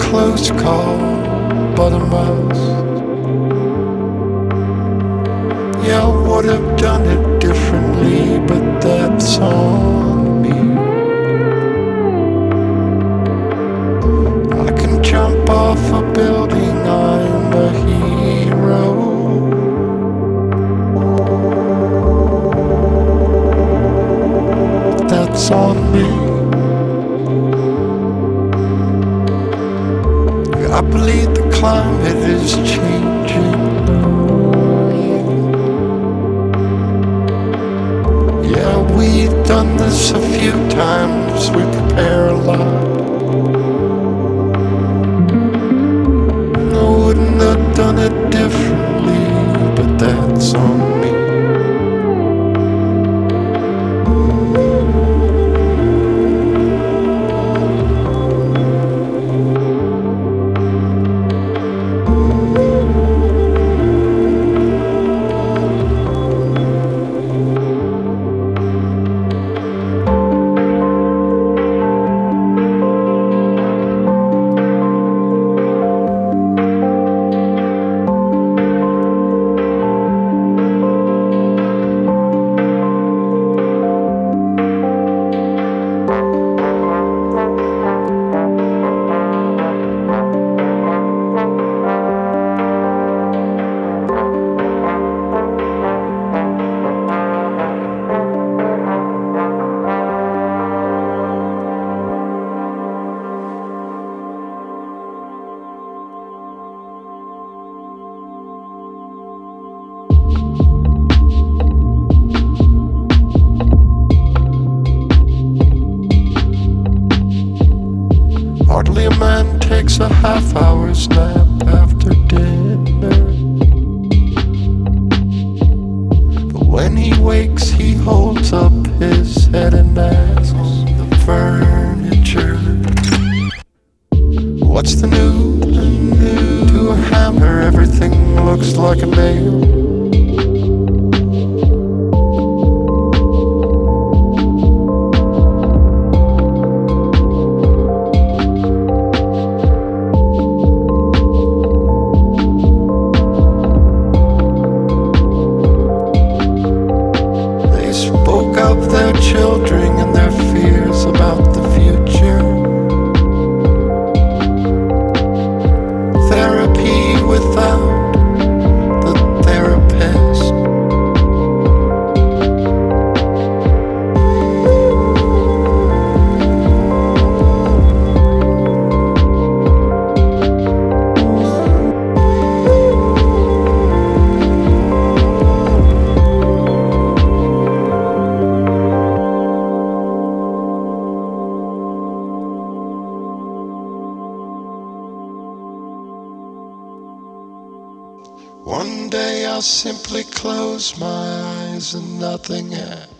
close call, but a must. Yeah, I would have done it differently, but that's on me. I can jump off a building, I'm a hero. That's on me. I believe the climate is changing. Yeah, we've done this a few times, we prepare a lot. I wouldn't have done it differently, but that's on me. Hardly a man takes a half-hour's nap after dinner. But when he wakes, he holds up his head and asks the furniture, what's the news? To a hammer, everything looks like a nail. Of their children and their fears about the future. Therapy without the therapist. One day I'll simply close my eyes and nothing happens.